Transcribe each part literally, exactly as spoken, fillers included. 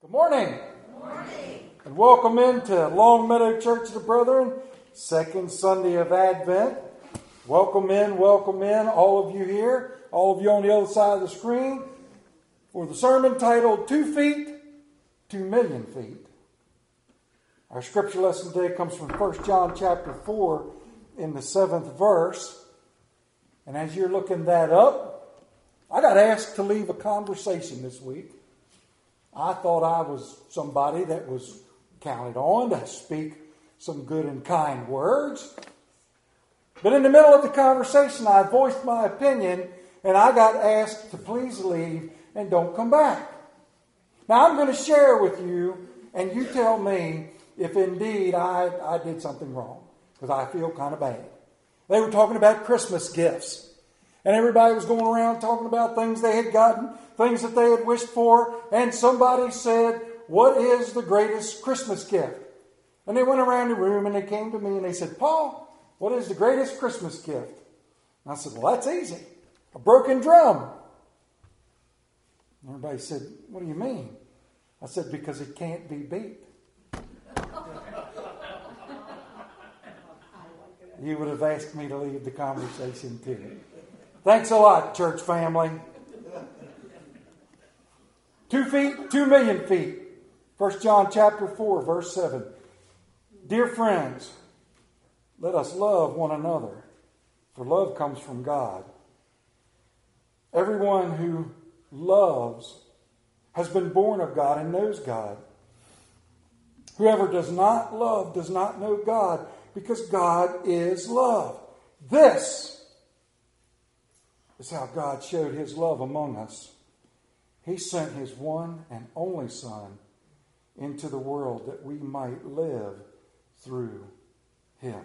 Good morning. Good morning. And welcome into Long Meadow Church of the Brethren, second Sunday of Advent. Welcome in, welcome in, all of you here, all of you on the other side of the screen, for the sermon titled, Two Feet, Two Million Feet. Our scripture lesson today comes from First John chapter four in the seventh verse. And as you're looking that up, I got asked to leave a conversation this week. I thought I was somebody that was counted on to speak some good and kind words. But in the middle of the conversation, I voiced my opinion, and I got asked to please leave and don't come back. Now, I'm going to share with you, and you tell me if indeed I, I did something wrong, because I feel kind of bad. They were talking about Christmas gifts. And everybody was going around talking about things they had gotten, things that they had wished for. And somebody said, what is the greatest Christmas gift? And they went around the room and they came to me and they said, Paul, what is the greatest Christmas gift? And I said, well, that's easy. A broken drum. And everybody said, what do you mean? I said, because it can't be beat. You would have asked me to leave the conversation too. Thanks a lot, church family. Two feet, two million feet. First John chapter four, verse seven. Dear friends, let us love one another, for love comes from God. Everyone who loves has been born of God and knows God. Whoever does not love does not know God, because God is love. This is how God showed His love among us. He sent His one and only Son into the world that we might live through Him.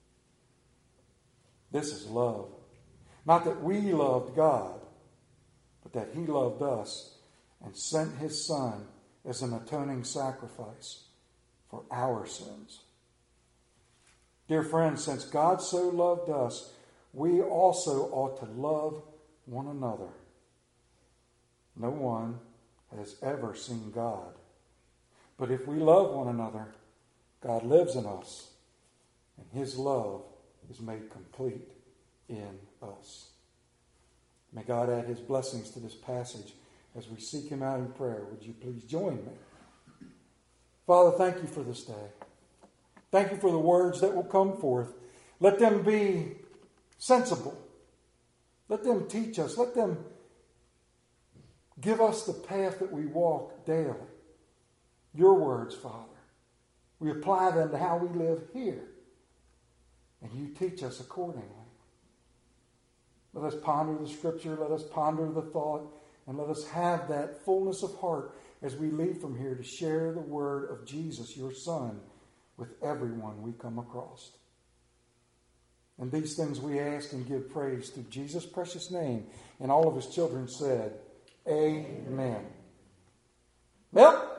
This is love. Not that we loved God, but that He loved us and sent His Son as an atoning sacrifice for our sins. Dear friends, since God so loved us, we also ought to love one another. No one has ever seen God. But if we love one another, God lives in us, and His love is made complete in us. May God add His blessings to this passage as we seek Him out in prayer. Would you please join me? Father, thank you for this day. Thank you for the words that will come forth. Let them be sensible. Let them teach us. Let them give us the path that we walk daily. Your words, Father. We apply them to how we live here. And you teach us accordingly. Let us ponder the Scripture. Let us ponder the thought. And let us have that fullness of heart as we leave from here to share the word of Jesus, your Son, with everyone we come across. And these things we ask and give praise through Jesus' precious name. And all of His children said, Amen. Well,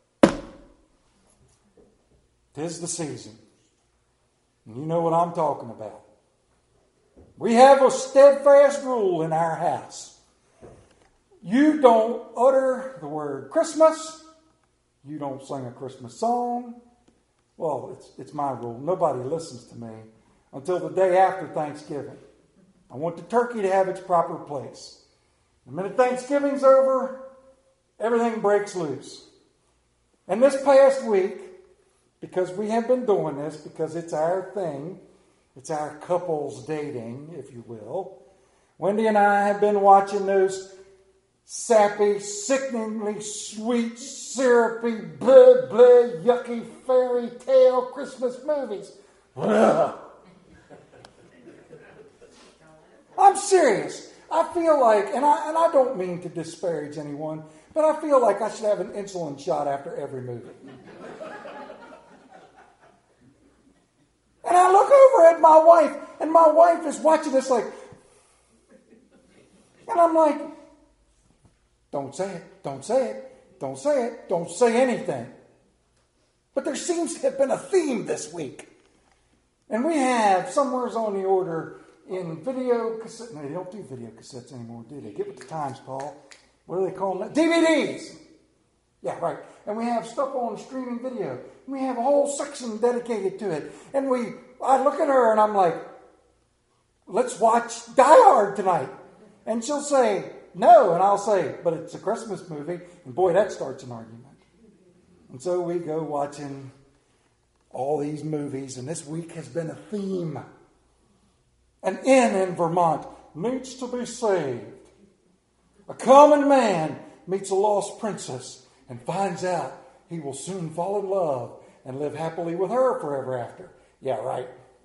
'tis the season. And you know what I'm talking about. We have a steadfast rule in our house. You don't utter the word Christmas. You don't sing a Christmas song. Well, it's, it's my rule. Nobody listens to me until the day after Thanksgiving. I want the turkey to have its proper place. The minute Thanksgiving's over, everything breaks loose. And this past week, because we have been doing this, because it's our thing, it's our couples dating, if you will, Wendy and I have been watching those sappy, sickeningly sweet, syrupy, blah, blah, yucky, fairy tale Christmas movies. I'm serious. I feel like, and I and I don't mean to disparage anyone, but I feel like I should have an insulin shot after every movie. And I look over at my wife, and my wife is watching this like, and I'm like, don't say it, don't say it, don't say it, don't say anything. But there seems to have been a theme this week. And we have, somewhere's on the order, in video cassette. No, they don't do video cassettes anymore, do they? Get with the times, Paul. What do they call them? D V Ds. Yeah, right. And we have stuff on streaming video. We have a whole section dedicated to it. And we, I look at her and I'm like, let's watch Die Hard tonight. And she'll say, no. And I'll say, but it's a Christmas movie. And boy, that starts an argument. And so we go watching all these movies. And this week has been a theme. An inn in Vermont needs to be saved. A common man meets a lost princess and finds out he will soon fall in love and live happily with her forever after. Yeah, right.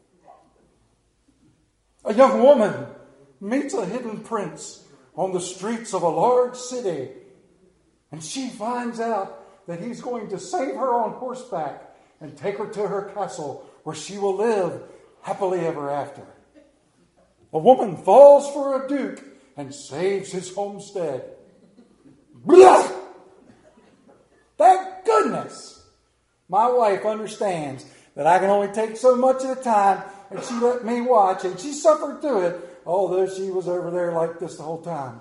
A young woman meets a hidden prince on the streets of a large city, and she finds out that he's going to save her on horseback and take her to her castle where she will live happily ever after. A woman falls for a duke and saves his homestead. Blah! Thank goodness my wife understands that I can only take so much at a time, and she let me watch, and she suffered through it, although she was over there like this the whole time.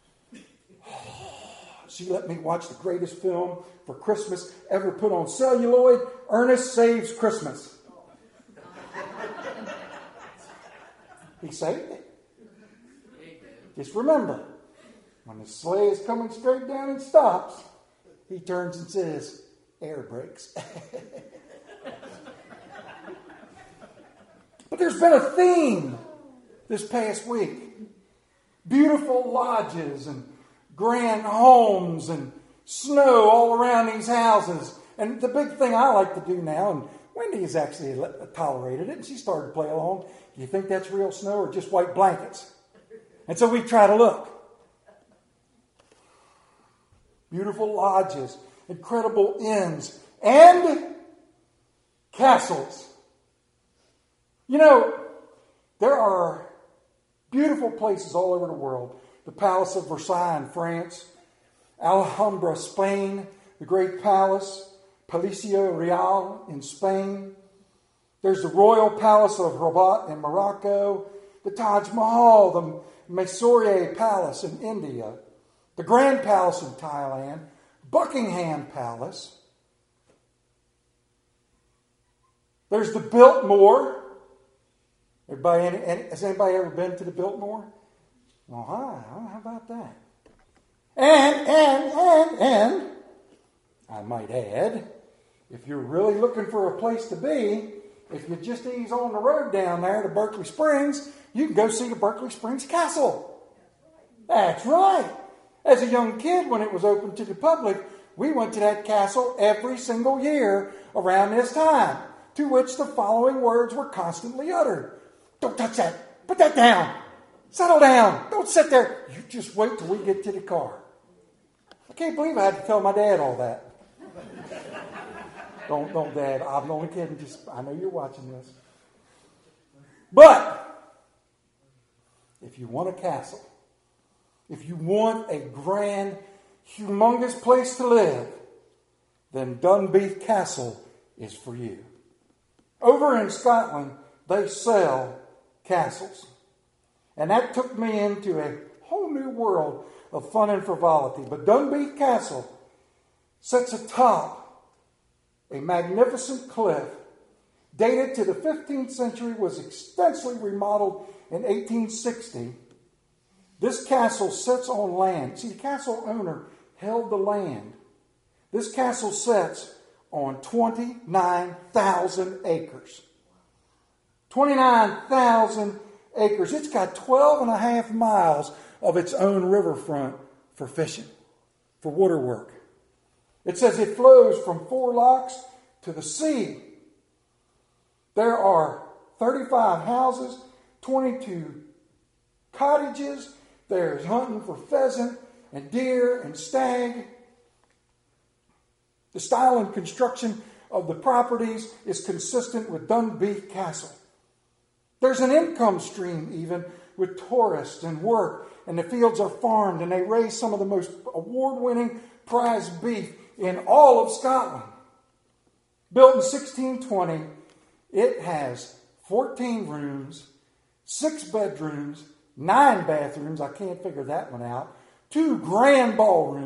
She let me watch the greatest film for Christmas ever put on celluloid, Ernest Saves Christmas. He saved it. Just remember, when the sleigh is coming straight down and stops, he turns and says, air brakes. But there's been a theme this past week. Beautiful lodges and grand homes and snow all around these houses. And the big thing I like to do now, and Wendy has actually tolerated it, and she started to play along. Do you think that's real snow or just white blankets? And so we try to look. Beautiful lodges, incredible inns, and castles. You know, there are beautiful places all over the world. The Palace of Versailles in France, Alhambra, Spain, the Great Palace, Palacio Real in Spain. There's the Royal Palace of Rabat in Morocco, the Taj Mahal, the Mysore Palace in India, the Grand Palace in Thailand, Buckingham Palace. There's the Biltmore. Everybody, has anybody ever been to the Biltmore? Well, hi, how about that? And, and, and, and, I might add, if you're really looking for a place to be, if you just ease on the road down there to Berkeley Springs, you can go see the Berkeley Springs Castle. That's right. As a young kid, when it was open to the public, we went to that castle every single year around this time, to which the following words were constantly uttered. Don't touch that. Put that down. Settle down. Don't sit there. You just wait till we get to the car. I can't believe I had to tell my dad all that. Don't, don't, Dad. I'm only kidding. Just, I know you're watching this. But if you want a castle, if you want a grand, humongous place to live, then Dunbeath Castle is for you. Over in Scotland, they sell castles. And that took me into a whole new world of fun and frivolity. But Dunbeath Castle sits atop a magnificent cliff dated to the fifteenth century, was extensively remodeled in eighteen sixty. This castle sits on land. See, the castle owner held the land. This castle sits on twenty-nine thousand acres. twenty-nine thousand acres. It's got twelve and a half miles of its own riverfront for fishing, for waterwork. It says it flows from Four Locks to the sea. There are thirty-five houses, twenty-two cottages. There's hunting for pheasant and deer and stag. The style and construction of the properties is consistent with Dunbeath Castle. There's an income stream even with tourists and work, and the fields are farmed, and they raise some of the most award-winning prize beef in all of Scotland. Built in sixteen twenty, it has fourteen rooms, six bedrooms, nine bathrooms, I can't figure that one out, two grand ballrooms,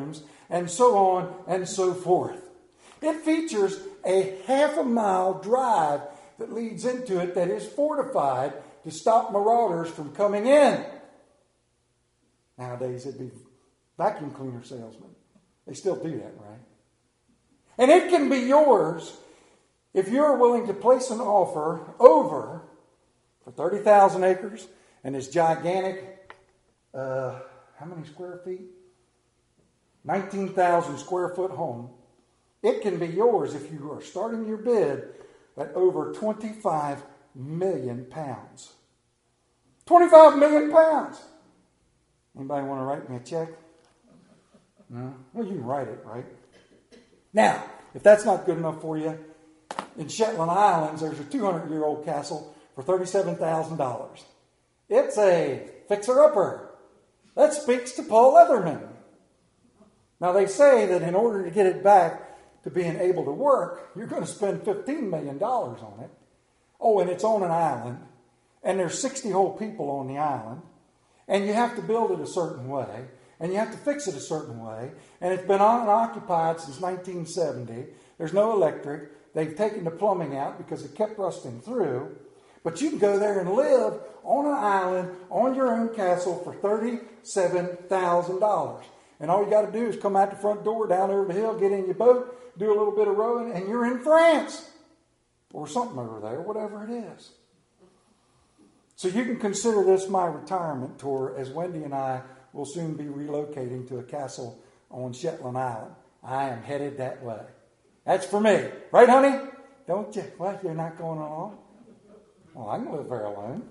and so on and so forth. It features a half a mile drive that leads into it that is fortified to stop marauders from coming in. Nowadays it'd be vacuum cleaner salesmen. They still do that, right? And it can be yours if you're willing to place an offer over for thirty thousand acres and this gigantic, uh, how many square feet? nineteen thousand square foot home. It can be yours if you are starting your bid at over twenty-five million pounds. twenty-five million pounds. Anybody want to write me a check? No? Well, you can write it, right? Now, if that's not good enough for you, in Shetland Islands, there's a two hundred year old castle for thirty-seven thousand dollars. It's a fixer-upper. That speaks to Paul Leatherman. Now, they say that in order to get it back to being able to work, you're going to spend fifteen million dollars on it. Oh, and it's on an island, and there's sixty whole people on the island, and you have to build it a certain way, and you have to fix it a certain way, and it's been unoccupied since nineteen seventy. There's no electric. They've taken the plumbing out because it kept rusting through. But you can go there and live on an island, on your own castle for thirty-seven thousand dollars. And all you got to do is come out the front door, down over the hill, get in your boat, do a little bit of rowing, and you're in France. Or something over there, whatever it is. So you can consider this my retirement tour, as Wendy and I will soon be relocating to a castle on Shetland Island. I am headed that way. That's for me. Right, honey? Don't you? Well, you're not going along? Well, I can live there alone.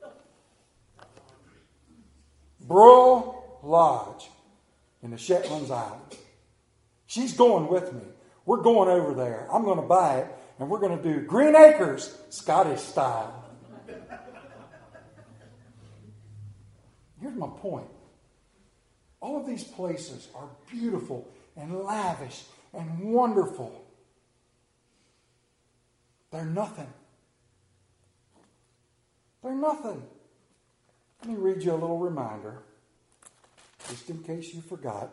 Brill Lodge in the Shetland Islands. She's going with me. We're going over there. I'm going to buy it, and we're going to do Green Acres, Scottish style. Here's my point. All of these places are beautiful and lavish and wonderful. They're nothing. They're nothing. Let me read you a little reminder, just in case you forgot.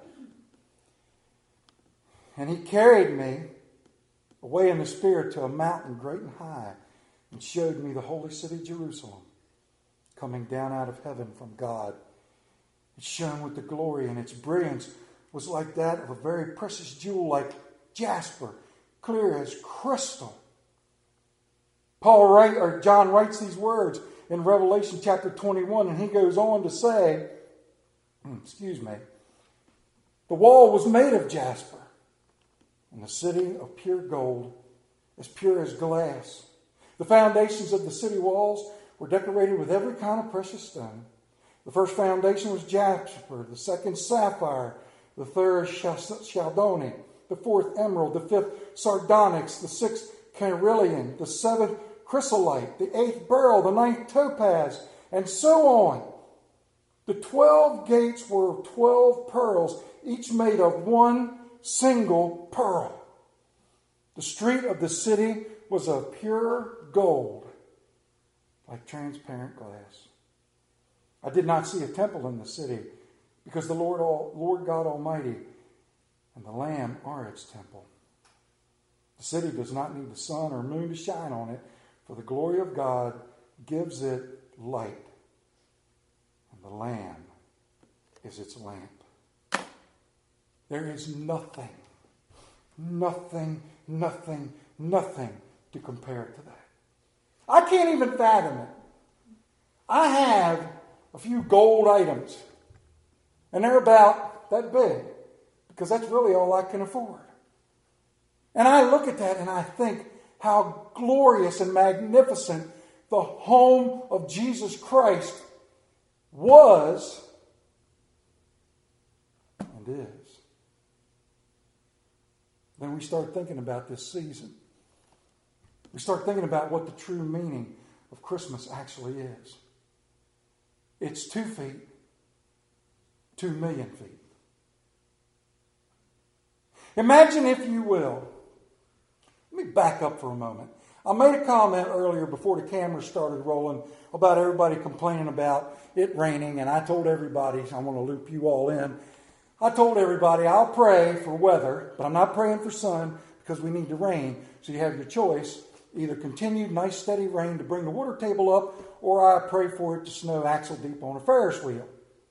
And he carried me away in the Spirit to a mountain great and high, and showed me the holy city Jerusalem, coming down out of heaven from God. It shone with the glory, and its brilliance was like that of a very precious jewel, like jasper, clear as crystal. Paul write, or John writes these words in Revelation chapter twenty-one, and he goes on to say, excuse me, the wall was made of jasper, and the city of pure gold, as pure as glass. The foundations of the city walls were decorated with every kind of precious stone. The first foundation was jasper, the second sapphire, the third chalcedony, the fourth emerald, the fifth sardonyx, the sixth carnelian, the seventh chrysolite, the eighth beryl, the ninth topaz, and so on. The twelve gates were twelve pearls, each made of one single pearl. The street of the city was of pure gold, like transparent glass. I did not see a temple in the city, because the Lord, all, Lord God Almighty and the Lamb are its temple. The city does not need the sun or moon to shine on it, for the glory of God gives it light, and the Lamb is its lamp. There is nothing, nothing, nothing, nothing to compare to that. I can't even fathom it. I have a few gold items, and they're about that big, because that's really all I can afford. And I look at that and I think how glorious and magnificent the home of Jesus Christ was and is. Then we start thinking about this season. We start thinking about what the true meaning of Christmas actually is. It's two feet, two million feet. Imagine, if you will, let me back up for a moment. I made a comment earlier before the camera started rolling about everybody complaining about it raining, and I told everybody, I want to loop you all in, I told everybody I'll pray for weather, but I'm not praying for sun because we need the rain. So you have your choice. Either continued nice steady rain to bring the water table up, or I pray for it to snow axle deep on a Ferris wheel.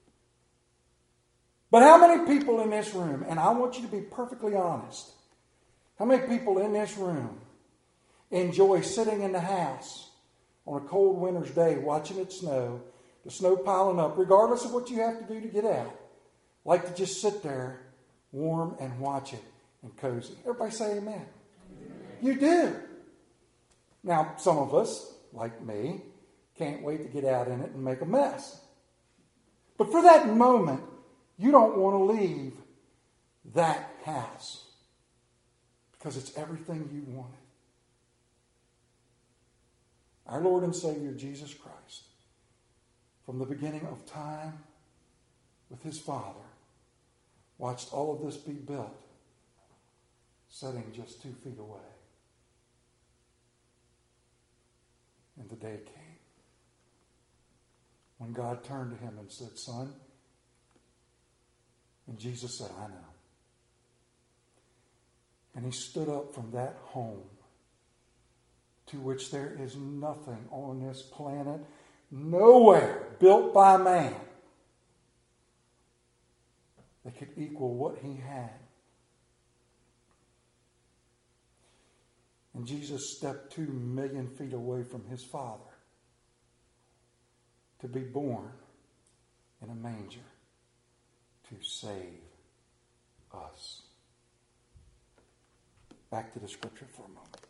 But how many people in this room, and I want you to be perfectly honest, how many people in this room enjoy sitting in the house on a cold winter's day watching it snow, the snow piling up, regardless of what you have to do to get out, like to just sit there warm and watch it and cozy? Everybody say amen. Amen. You do. Now, some of us, like me, can't wait to get out in it and make a mess. But for that moment, you don't want to leave that house because it's everything you wanted. Our Lord and Savior, Jesus Christ, from the beginning of time with his Father, watched all of this be built, sitting just two feet away. And the day came when God turned to him and said, "Son," and Jesus said, "I know." And he stood up from that home to which there is nothing on this planet, nowhere built by man, that could equal what he had. And Jesus stepped two million feet away from his Father to be born in a manger to save us. Back to the scripture for a moment.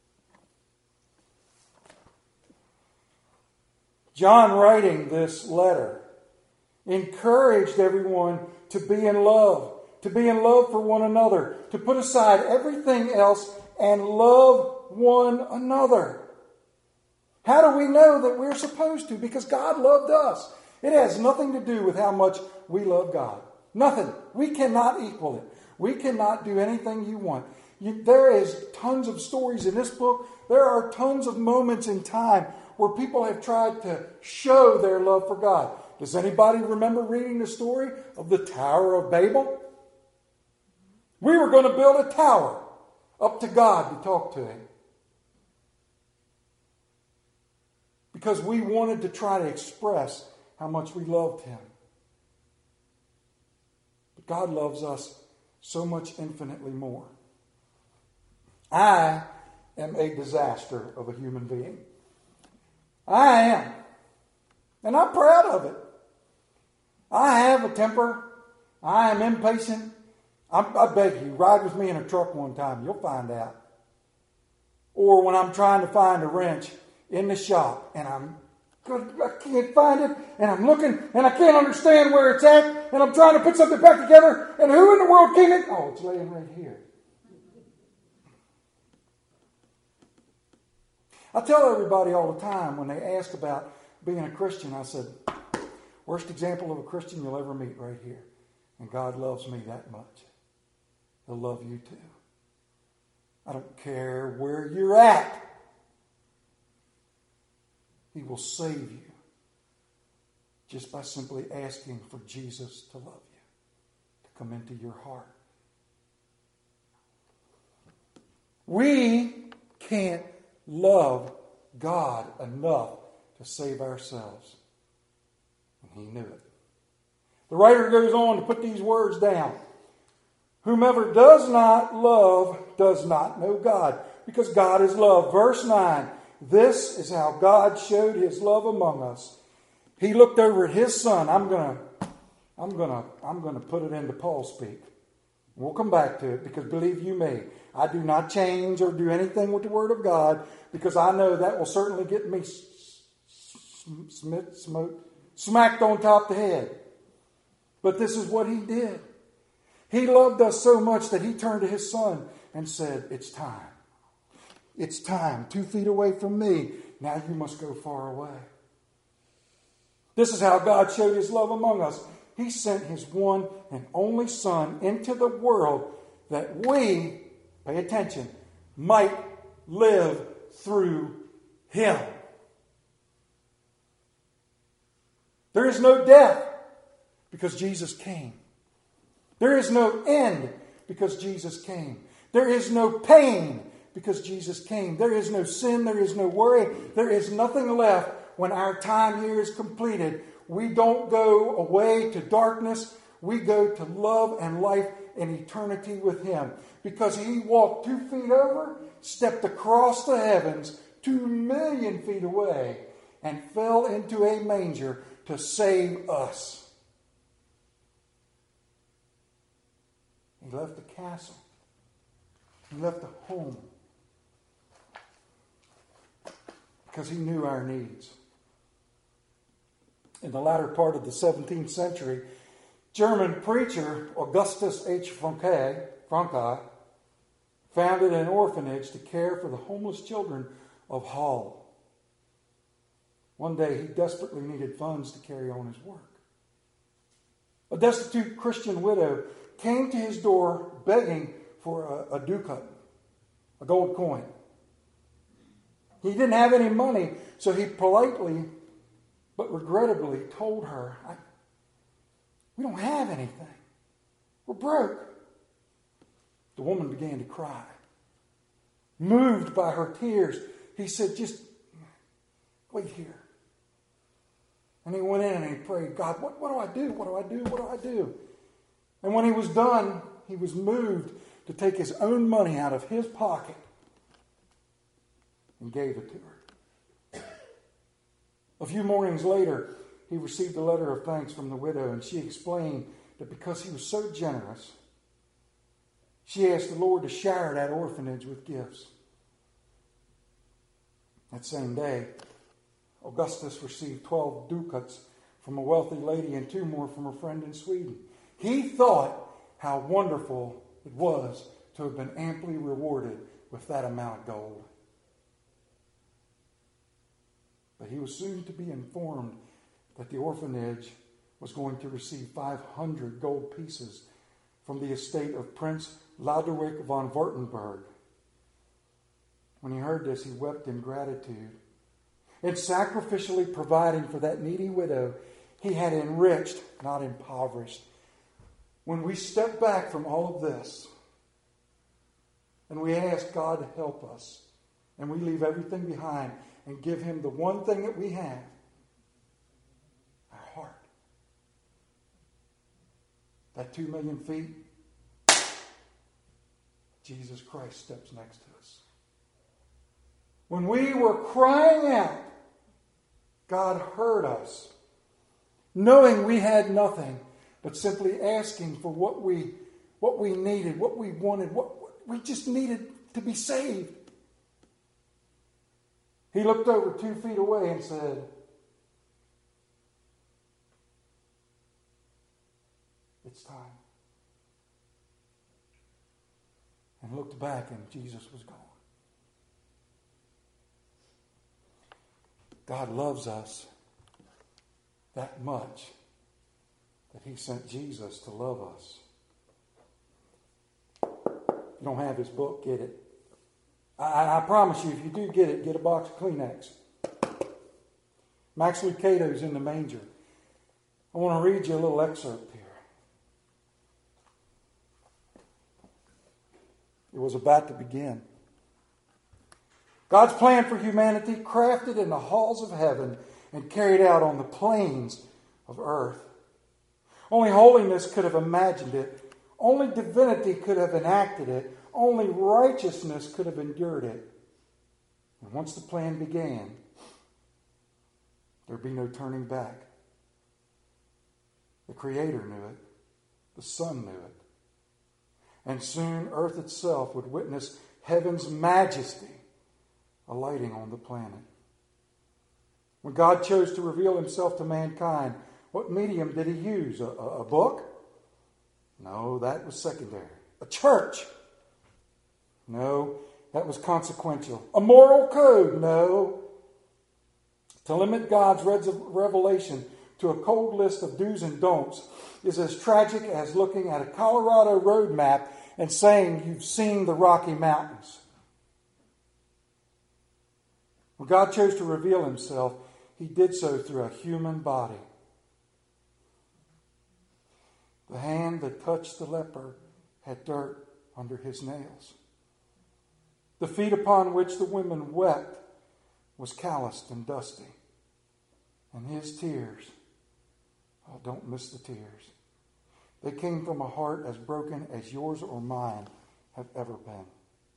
John, writing this letter, encouraged everyone to be in love, to be in love for one another, to put aside everything else and love one another. How do we know that we're supposed to? Because God loved us. It has nothing to do with how much we love God. Nothing. We cannot equal it. We cannot do anything you want. You, there is tons of stories in this book. There are tons of moments in time where people have tried to show their love for God. Does anybody remember reading the story of the Tower of Babel? We were going to build a tower up to God to talk to him, because we wanted to try to express how much we loved him. But God loves us so much infinitely more. I am a disaster of a human being. I am. And I'm proud of it. I have a temper. I am impatient. I'm, I beg you, ride with me in a truck one time. You'll find out. Or when I'm trying to find a wrench in the shop and I'm I can't find it, and I'm looking and I can't understand where it's at, and I'm trying to put something back together, and who in the world came in? Oh, it's laying right here. I tell everybody all the time when they ask about being a Christian, I said, worst example of a Christian you'll ever meet right here. And God loves me that much. He'll love you too. I don't care where you're at. He will save you just by simply asking for Jesus to love you, to come into your heart. We can't love God enough to save ourselves. And he knew it. The writer goes on to put these words down. Whomever does not love does not know God, because God is love. Verse nine. This is how God showed his love among us. He looked over at his son. I'm gonna, I'm gonna, I'm gonna put it into Paul speak. We'll come back to it, because believe you me, I do not change or do anything with the Word of God, because I know that will certainly get me smit, smote, smacked on top of the head. But this is what he did. He loved us so much that he turned to his son and said, it's time. It's time. Two feet away from me. Now you must go far away. This is how God showed his love among us. He sent his one and only Son into the world that we, pay attention, might live through him. There is no death because Jesus came. There is no end because Jesus came. There is no pain because Jesus came. There is no sin. There is no worry. There is nothing left when our time here is completed. We don't go away to darkness. We go to love and life and eternity with Him. Because He walked two feet over, stepped across the heavens, two million feet away, and fell into a manger to save us. He left the castle. He left the home. Because He knew our needs. In the latter part of the seventeenth century, German preacher Augustus H. Franke, Franke founded an orphanage to care for the homeless children of Halle. One day he desperately needed funds to carry on his work. A destitute Christian widow came to his door begging for a, a ducat, a gold coin. He didn't have any money, so he politely but regrettably told her, I, we don't have anything. We're broke. The woman began to cry. Moved by her tears, he said, just wait here. And he went in and he prayed, God, what, what do I do? What do I do? What do I do? And when he was done, he was moved to take his own money out of his pocket and gave it to her. A few mornings later, he received a letter of thanks from the widow, and she explained that because he was so generous, she asked the Lord to shower that orphanage with gifts. That same day, Augustus received twelve ducats from a wealthy lady and two more from a friend in Sweden. He thought how wonderful it was to have been amply rewarded with that amount of gold. But he was soon to be informed that the orphanage was going to receive five hundred gold pieces from the estate of Prince Lodewijk von Württemberg. When he heard this, he wept in gratitude. In sacrificially providing for that needy widow, he had enriched, not impoverished. When we step back from all of this, and we ask God to help us, and we leave everything behind and give Him the one thing that we have, our heart. That two million feet, Jesus Christ steps next to us. When we were crying out, God heard us, knowing we had nothing, but simply asking for what we what we needed, what we wanted, what, what we just needed to be saved. He looked over two feet away and said, it's time. And looked back and Jesus was gone. God loves us that much that He sent Jesus to love us. If you don't have His book, get it. I, I promise you, if you do get it, get a box of Kleenex. Max Lucado's in the manger. I want to read you a little excerpt here. It was about to begin. God's plan for humanity, crafted in the halls of heaven and carried out on the plains of earth. Only holiness could have imagined it. Only divinity could have enacted it. Only righteousness could have endured it. And once the plan began, there'd be no turning back. The Creator knew it. The Son knew it. And soon earth itself would witness heaven's majesty alighting on the planet. When God chose to reveal Himself to mankind, what medium did He use? A, a, a book? No, that was secondary. A church? No, that was consequential. A moral code? No. To limit God's revelation to a cold list of do's and don'ts is as tragic as looking at a Colorado road map and saying you've seen the Rocky Mountains. When God chose to reveal Himself, He did so through a human body. The hand that touched the leper had dirt under his nails. The feet upon which the women wept was calloused and dusty. And his tears, oh, don't miss the tears. They came from a heart as broken as yours or mine have ever been.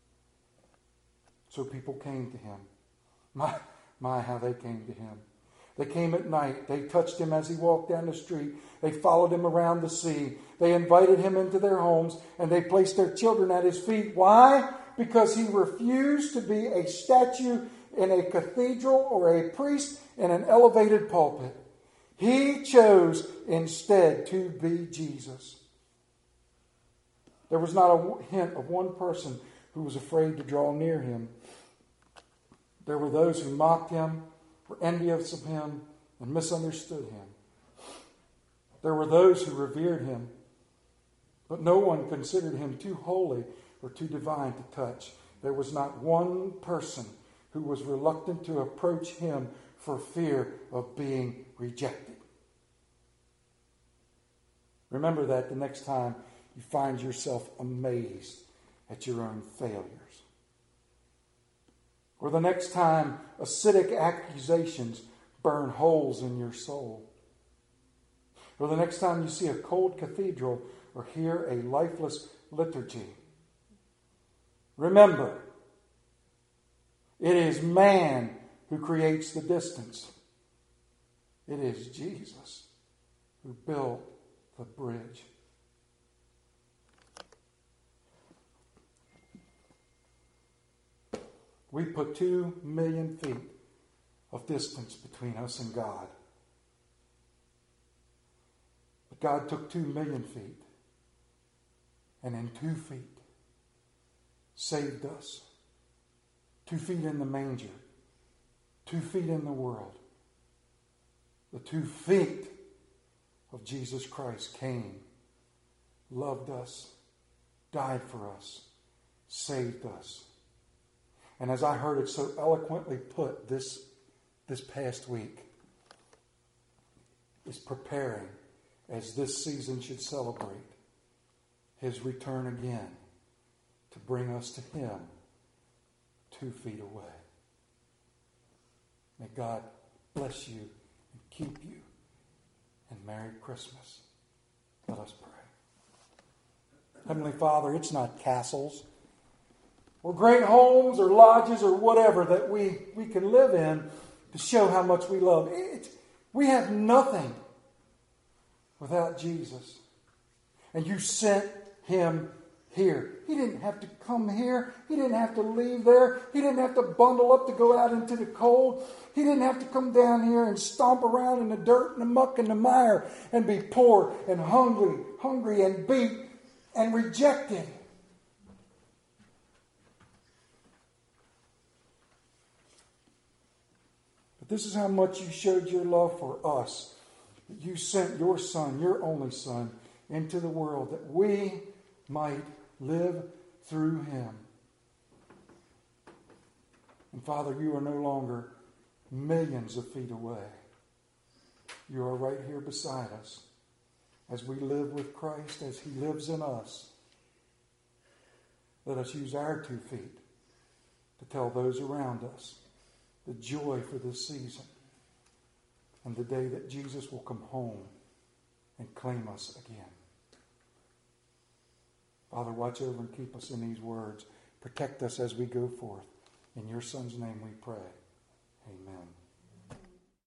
So people came to him. My, my, how they came to him. They came at night. They touched him as he walked down the street. They followed him around the sea. They invited him into their homes, and they placed their children at his feet. Why? Because he refused to be a statue in a cathedral or a priest in an elevated pulpit. He chose instead to be Jesus. There was not a hint of one person who was afraid to draw near him. There were those who mocked him, were envious of him, and misunderstood him. There were those who revered him, but no one considered him too holy or too divine to touch. There was not one person who was reluctant to approach him for fear of being rejected. Remember that the next time you find yourself amazed at your own failures. Or the next time acidic accusations burn holes in your soul. Or the next time you see a cold cathedral or hear a lifeless liturgy. Remember, it is man who creates the distance. It is Jesus who built the bridge. We put two million feet of distance between us and God. But God took two million feet and in two feet saved us. Two feet in the manger. Two feet in the world. The two feet of Jesus Christ came, loved us, died for us, saved us. And as I heard it so eloquently put this, this past week, is preparing, as this season should celebrate, his return again to bring us to him two feet away. May God bless you and keep you. And Merry Christmas. Let us pray. Heavenly Father, it's not castles or great homes or lodges or whatever that we, we can live in to show how much we love. It, we have nothing without Jesus. And you sent him here. He didn't have to come here. He didn't have to leave there. He didn't have to bundle up to go out into the cold. He didn't have to come down here and stomp around in the dirt and the muck and the mire and be poor and hungry, hungry and beat and rejected. But this is how much you showed your love for us. You sent your Son, your only Son, into the world that we might live through him. And Father, you are no longer millions of feet away. You are right here beside us as we live with Christ, as he lives in us. Let us use our two feet to tell those around us the joy for this season and the day that Jesus will come home and claim us again. Father, watch over and keep us in these words. Protect us as we go forth. In your Son's name we pray.